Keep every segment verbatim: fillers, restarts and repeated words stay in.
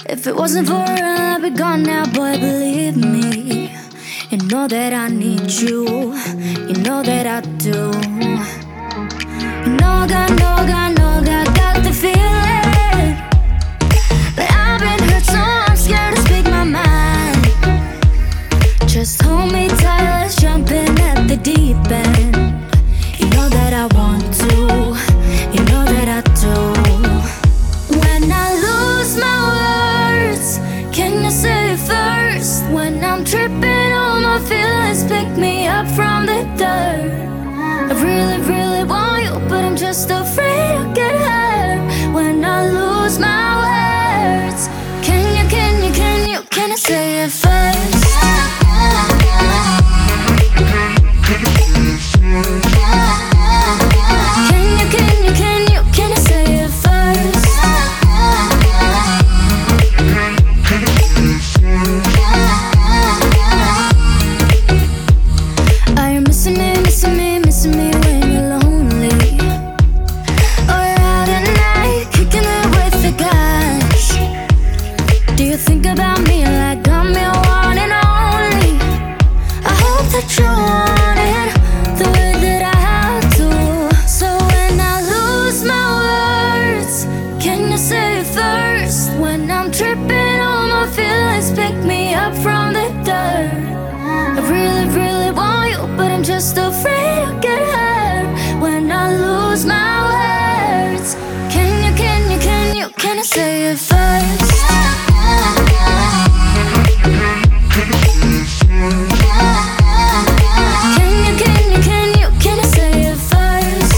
If it wasn't for her, I'd be gone now, boy, believe me. You know that I need you, you know that I do. You know I got, know I got, know I got, got the feeling. But I've been hurt, so I'm scared to speak my mind. Just hold me tight, let's jump in at the deep end. You know that I want to, you know that I do. When I lose my words, can you say it first? When I'm tripping, all my feelings pick me up from the dirt. I really, really want you, but I'm just afraid I'll get hurt. When I lose my words, can you, can you, can you, can I say it first? Can you, can you, can you, can I say it first? Are you missing me, missing me, missing me when you're lonely? Or you're out at night, kicking it with the guys? Do you think about me like I'm your one and only? I hope that you want it the way that I have to. So when I lose my words, can you say it first? When I'm tripping, all my feelings pick me up from the dirt. I really, really want you, but I'm just afraid I'll get hurt. When I lose my words, can you, can you, can you, can I say it first? Can you, can you, can you, can I say it first?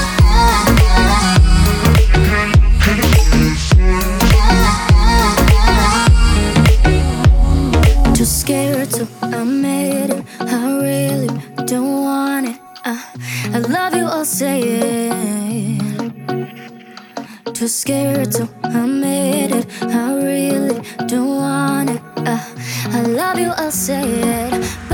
Too scared to admit it, I really don't want it. uh, I love you, I'll say it. Too scared to admit it, I really don't want it. uh, I love you, I'll say it.